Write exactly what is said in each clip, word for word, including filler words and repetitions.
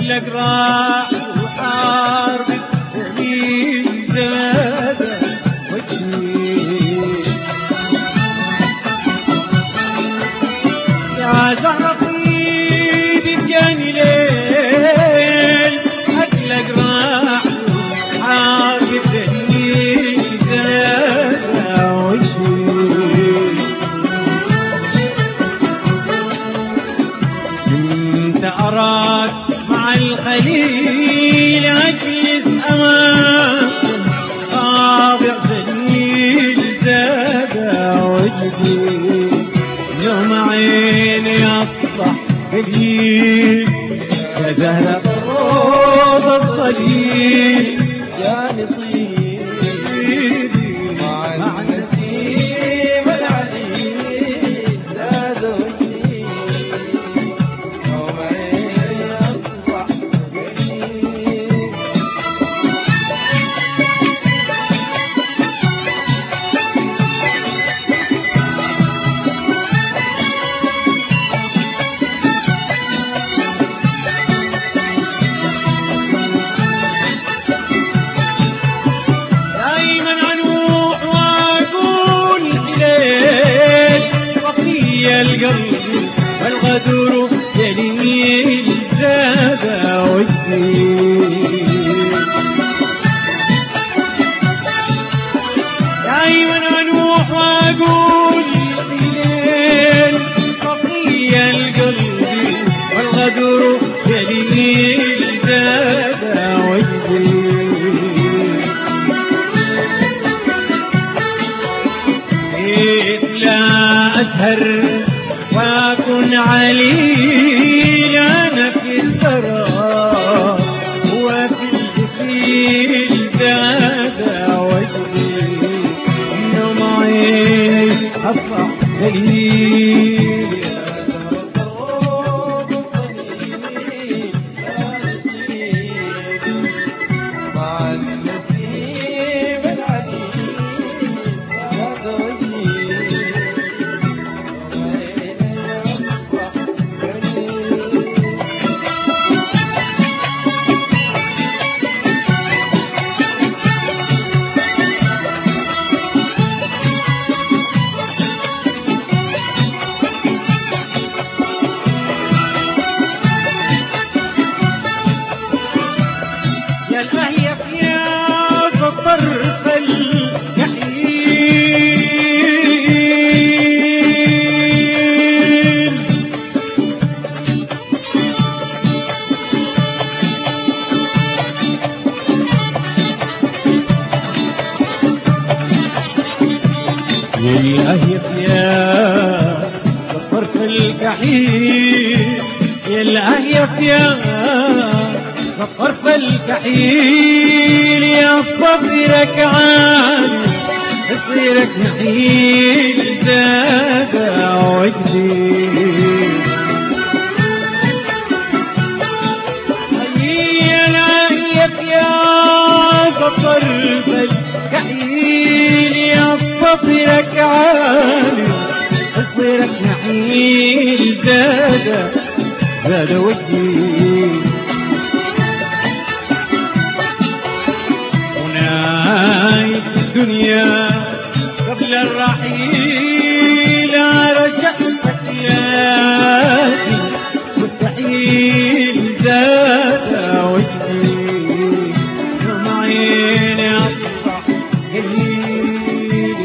أقلق راح وحاربك دليل زاد وجهي يا زهرة طيبك جاني ليل أقلق راح وحاربك دليل زاد وجهي كنت أراك مع الخليل أجلس أمامكم خاضع ذليل زاد وجهي يوم عيني أصبح قليل يا زهرة الروض الظليل يا لطيف مع النسيم العليل زاد وجهي يوم عيني أصبح قليل دايما أنوح وأقول إليك صفي القلب والغدر جليل زاد وجهي دايما أنوح وأقول إليك صفي القلب والغدر جليل زاد وجهي كيف لا أسهر وأكن عليل أنا في الثرى وفي الجفيل زاد وجهي نوم عيني أصبح دليل يا زهرة الروض الظليل يا لطيف مع النسيم العليل زاد وجهي يوم عيني أصبح قليل يا الأهيف يا ذا الطرف الجحيم يا الأهيف يا ذا الطرف الجحيم يا الأهيف يا الطرف الكحيل يا صدرك عالي صدرك نحيل زاد وجدي هيا العيب يا الطرف الكحيل يا صدرك عالي صدرك نحيل زاد زاد وجدي في الدنيا قبل الرحيل على شأنك لكن مستحيل زاد وجهي يوم عيني أصبح قليل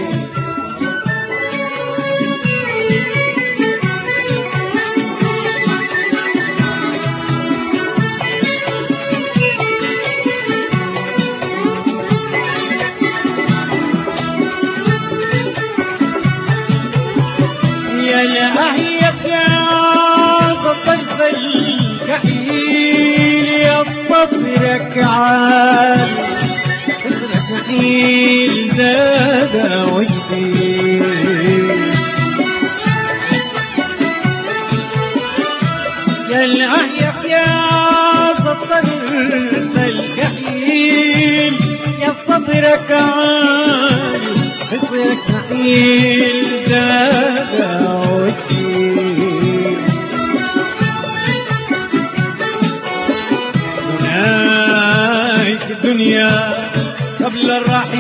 يا الأهيب يا ذا الطرف الكحيل يا صدرك عالي صدرك نحيل زاد وجدي يا الأهيب يا ذا الطرف الكحيل يا صدرك عالي صدرك نحيل زاد وجهي الدنيا قبل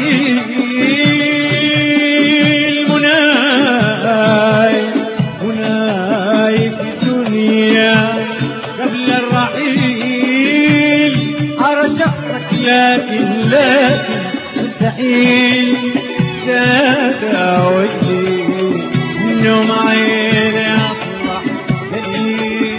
الرحيل مناي مناي في الدنيا قبل الرحيل عرشقك لكن لكن مستحيل زاد وجهي نوم عيني أصبح دليل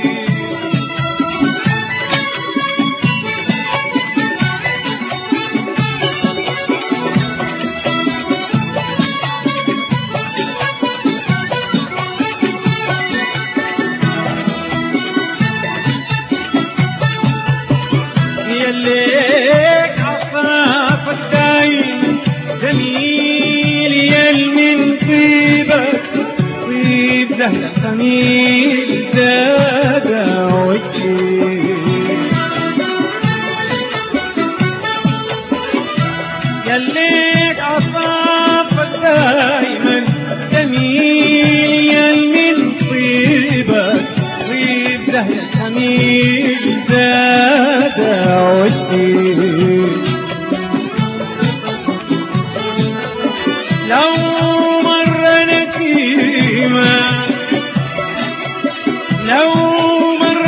يليك عفافك دايم جميل يل من طيبك طيب زهر خميل زاد وجهي يليك عفافك دايما جميل يل من طيبك طيب زهر خميل زاد وجهي لو مر نسيمك لو مر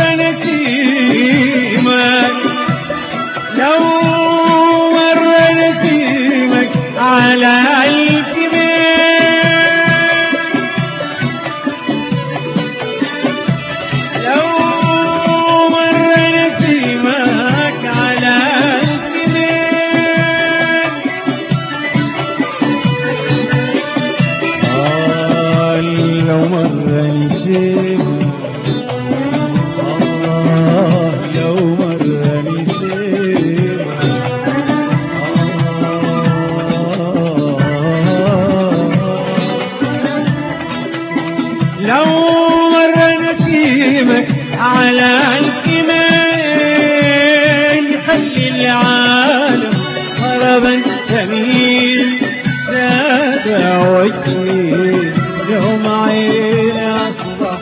نسيمك لو مر نسيمك على ألف بيت لو مر نسيمك على ألف بيت آه لو مر نسيمك آه لو مر نسيمك لو مر نسيمك على الكمال يخلي العالم هربا جميل زاد وجهي يوم عيني أصبح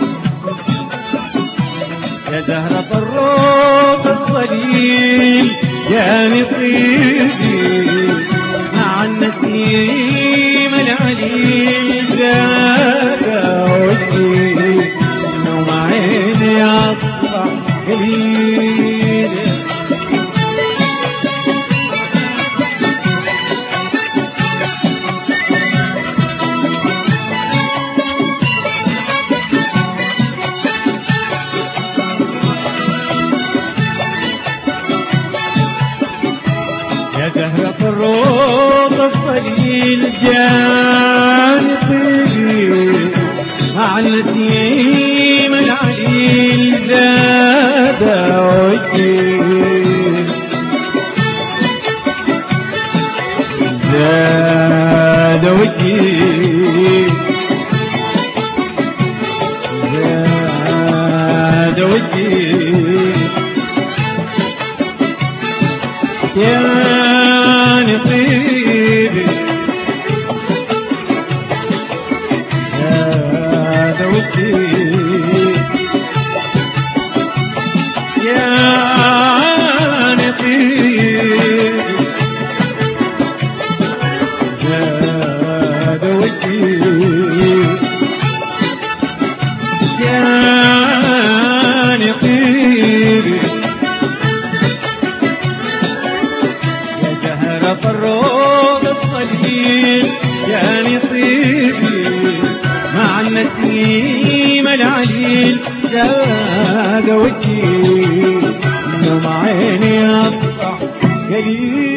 يا زهرة الروض الصليل يا نطيبي مع النسيم العليل زاد وجهي نوم عيني أصبح قليل يا زهرة الروض الصليل جاني طيبي مع النسيم العليل زاد وجهي زاد وجهي زاد وجهي يا طيبي زاد وجهي يا طيبي زاد وجهي يا طيبي الروض الصليل يا طيبي مع النسيم العليل زاد وجهي نوم عيني أصبح قليل